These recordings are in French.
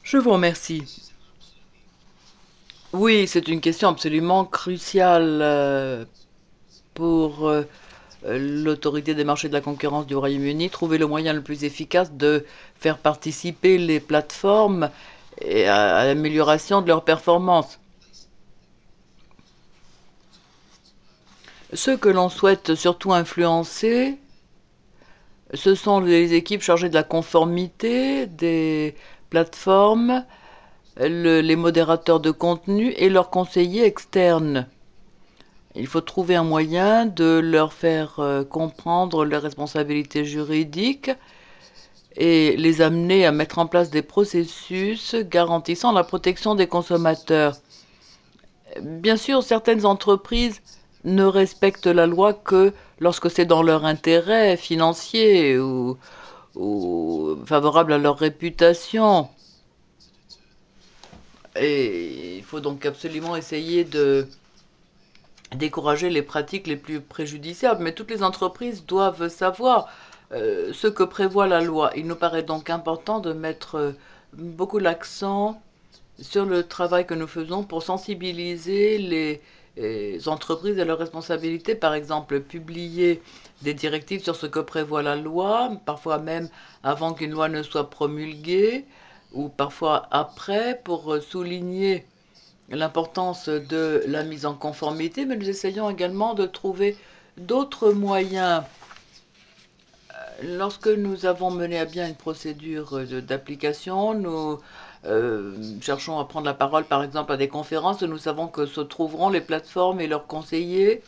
Je vous remercie. Oui, c'est une question absolument cruciale pour l'autorité des marchés de la concurrence du Royaume-Uni. Trouver le moyen le plus efficace de faire participer les plateformes et à l'amélioration de leur performance. Ceux que l'on souhaite surtout influencer, ce sont les équipes chargées de la conformité des plateformes, les modérateurs de contenu et leurs conseillers externes. Il faut trouver un moyen de leur faire comprendre leurs responsabilités juridiques et les amener à mettre en place des processus garantissant la protection des consommateurs. Bien sûr, certaines entreprises ne respectent la loi que lorsque c'est dans leur intérêt financier ou favorable à leur réputation. Et il faut donc absolument essayer de décourager les pratiques les plus préjudiciables. Mais toutes les entreprises doivent savoir ce que prévoit la loi. Il nous paraît donc important de mettre beaucoup l'accent sur le travail que nous faisons pour sensibiliser les entreprises à leurs responsabilités, par exemple publier des directives sur ce que prévoit la loi, parfois même avant qu'une loi ne soit promulguée, ou parfois après, pour souligner l'importance de la mise en conformité, mais nous essayons également de trouver d'autres moyens. Lorsque nous avons mené à bien une procédure d'application, nous cherchons à prendre la parole, par exemple, à des conférences où nous savons que se trouveront les plateformes et leurs conseillers.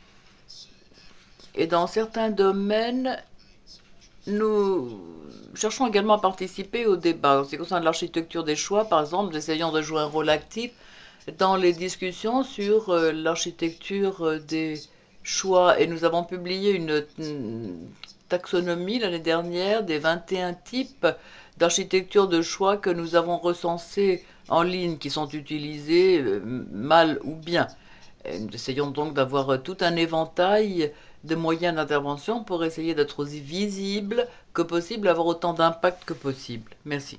Et dans certains domaines, nous cherchons également à participer au débat. En ce qui concerne l'architecture des choix, par exemple, nous essayons de jouer un rôle actif dans les discussions sur l'architecture des choix. Et nous avons publié une taxonomie l'année dernière des 21 types d'architecture de choix que nous avons recensés en ligne, qui sont utilisés mal ou bien. Et nous essayons donc d'avoir tout un éventail de moyens d'intervention pour essayer d'être aussi visible que possible, avoir autant d'impact que possible. Merci.